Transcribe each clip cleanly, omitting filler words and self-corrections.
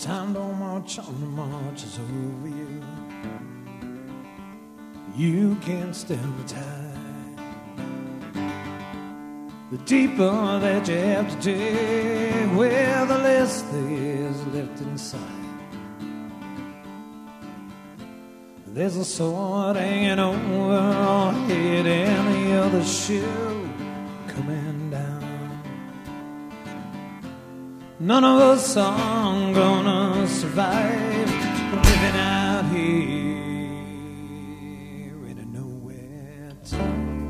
Time don't march on, the march is over you. You can't stem the tide. The deeper that you have to dig, well, the less there is left inside. There's a sword hanging over our head and the other shoe coming down. None of us are gonna survive living out here in a nowhere town.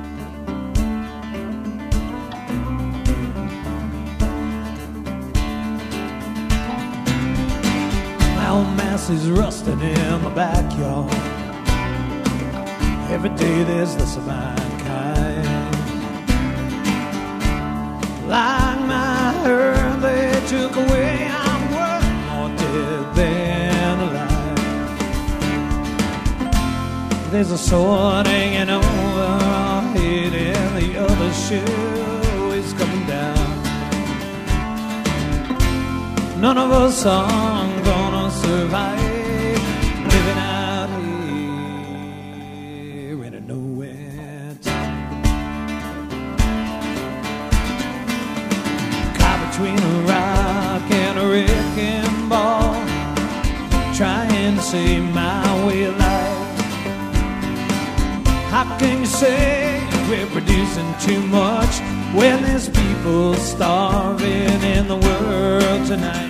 My old mass is rusting in the backyard. Every day there's less of mankind. Like my herd they took away, I'm worth more dead than alive. There's a sword hanging over our head and the other shoe is coming down. None of us are gonna survive living out here in a nowhere town. Caught between a rock and a wrecking ball, trying to save my way of life. How can you say we're producing too much when there's people starving in the world tonight?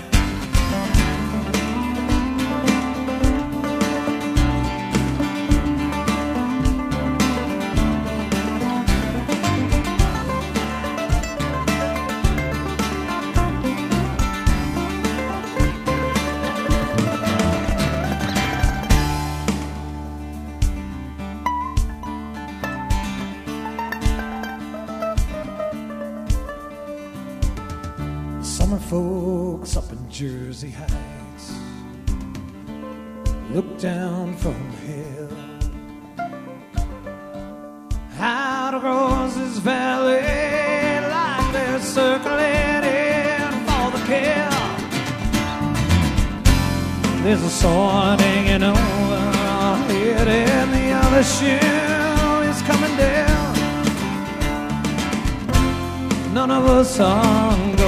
Summer folks up in Jersey Heights look down from the hill out across this valley like they're circling in for the kill. There's a sword hanging over our head and the other shoe is coming down. None of us are